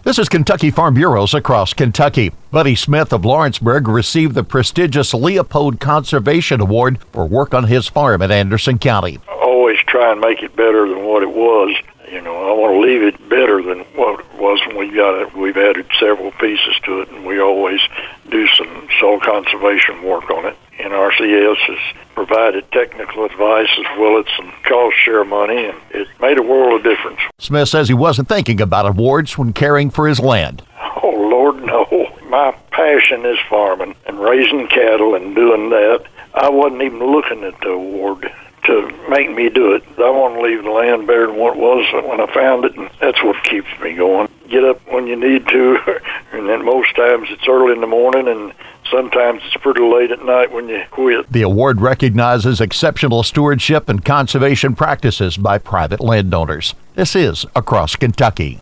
This is Kentucky Farm Bureaus across Kentucky. Buddy Smith of Lawrenceburg received the prestigious Leopold Conservation Award for work on his farm in Anderson County. Always try and make it better than what it was. I want to leave it better than what it was when we got it. We've added several pieces to it, and we always do some soil conservation work on it. NRCS has provided technical advice as well as some cost share money, and it made a world of difference. Smith says he wasn't thinking about awards when caring for his land. Oh, Lord, no. My passion is farming and raising cattle and doing that. I wasn't even looking at the award to make me do it. I want to leave the land better than what it was when I found it, and that's what keeps me going. Get up when you need to, and then most times it's early in the morning, and sometimes it's pretty late at night when you quit. The award recognizes exceptional stewardship and conservation practices by private landowners. This is Across Kentucky.